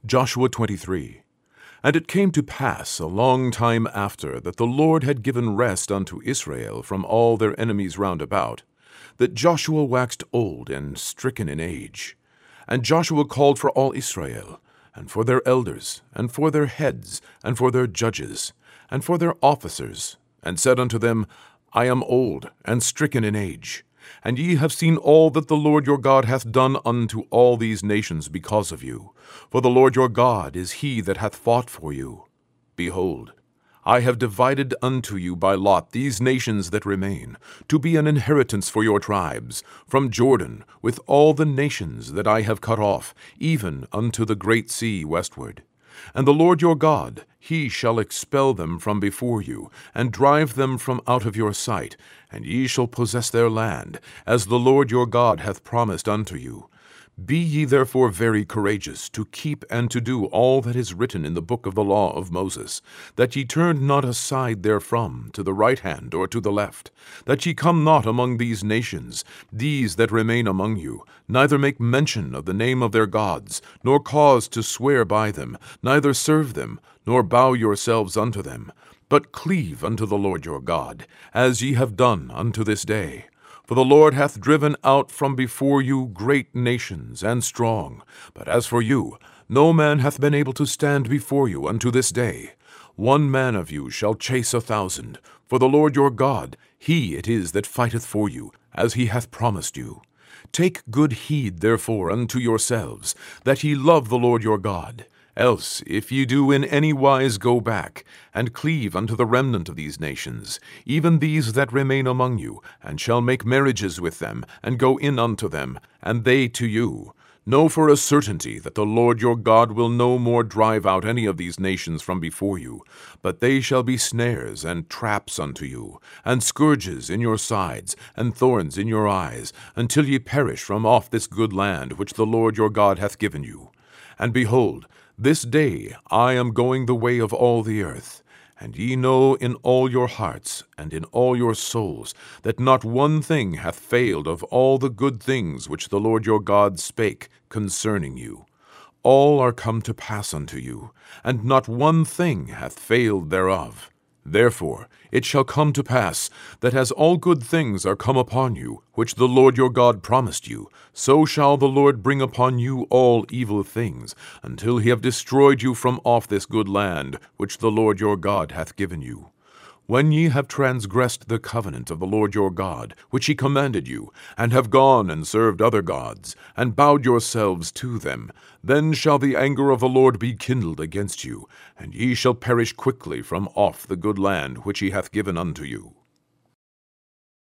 Joshua 23. And it came to pass a long time after that the Lord had given rest unto Israel from all their enemies round about, that Joshua waxed old and stricken in age. And Joshua called for all Israel, and for their elders, and for their heads, and for their judges, and for their officers, and said unto them, I am old and stricken in age, and ye have seen all that the Lord your God hath done unto all these nations because of you. For the Lord your God is he that hath fought for you. Behold, I have divided unto you by lot these nations that remain, to be an inheritance for your tribes, from Jordan, with all the nations that I have cut off, even unto the great sea westward. And the Lord your God, he shall expel them from before you, and drive them from out of your sight, and ye shall possess their land, as the Lord your God hath promised unto you. Be ye therefore very courageous, to keep and to do all that is written in the book of the law of Moses, that ye turn not aside therefrom to the right hand or to the left, that ye come not among these nations, these that remain among you, neither make mention of the name of their gods, nor cause to swear by them, neither serve them, nor bow yourselves unto them, but cleave unto the Lord your God, as ye have done unto this day. For the Lord hath driven out from before you great nations and strong. But as for you, no man hath been able to stand before you unto this day. 1 man of you shall chase 1,000. For the Lord your God, he it is that fighteth for you, as he hath promised you. Take good heed therefore unto yourselves, that ye love the Lord your God. Else, if ye do in any wise go back, and cleave unto the remnant of these nations, even these that remain among you, and shall make marriages with them, and go in unto them, and they to you, know for a certainty that the Lord your God will no more drive out any of these nations from before you, but they shall be snares and traps unto you, and scourges in your sides, and thorns in your eyes, until ye perish from off this good land which the Lord your God hath given you. And behold, this day I am going the way of all the earth, and ye know in all your hearts and in all your souls that not one thing hath failed of all the good things which the Lord your God spake concerning you. All are come to pass unto you, and not one thing hath failed thereof. Therefore it shall come to pass, that as all good things are come upon you, which the Lord your God promised you, so shall the Lord bring upon you all evil things, until he have destroyed you from off this good land, which the Lord your God hath given you. When ye have transgressed the covenant of the Lord your God, which he commanded you, and have gone and served other gods, and bowed yourselves to them, then shall the anger of the Lord be kindled against you, and ye shall perish quickly from off the good land which he hath given unto you.